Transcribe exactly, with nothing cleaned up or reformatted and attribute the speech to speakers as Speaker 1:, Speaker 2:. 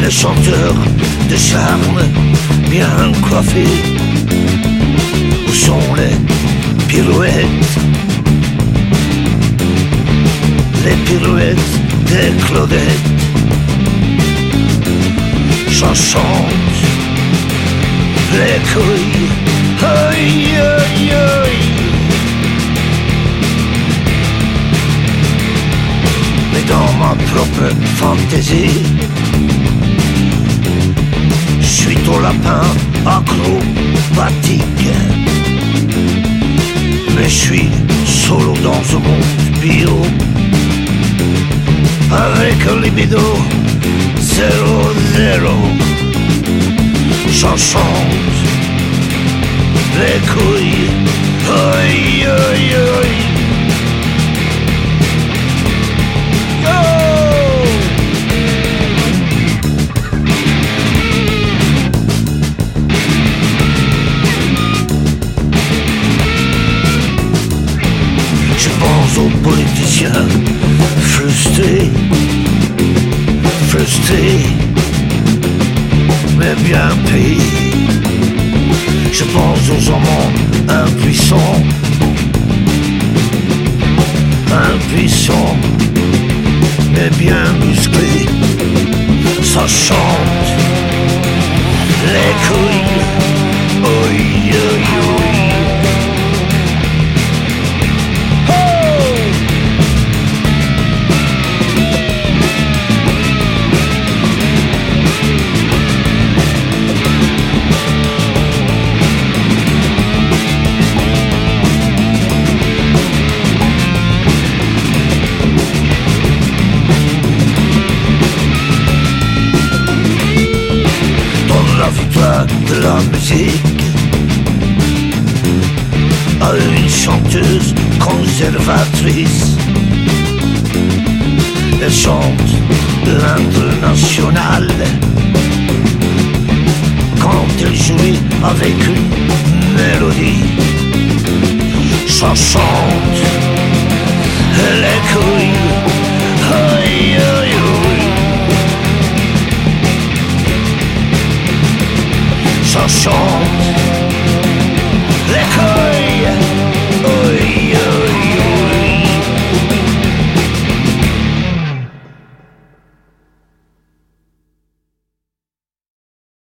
Speaker 1: Les chanteurs de charme bien coiffés. Où sont les pirouettes? Les pirouettes des Claudettes. J'en chante les couilles. Aïe, aïe, aïe. Mais dans ma propre fantaisie, je suis ton lapin acrobatique. Mais je suis solo dans ce monde bio, avec un libido zéro zéro. J'en chante les couilles. Aïe, aïe, aïe. Je pense aux politiciens frustrés, frustrés, mais bien payés. Je pense aux amants impuissants, impuissants, mais bien musclés. Ça chante les couilles. Oi, oi, oi. De la musique à une chanteuse conservatrice. Elle chante l'international quand elle jouait avec une mélodie. Ça chante les couilles.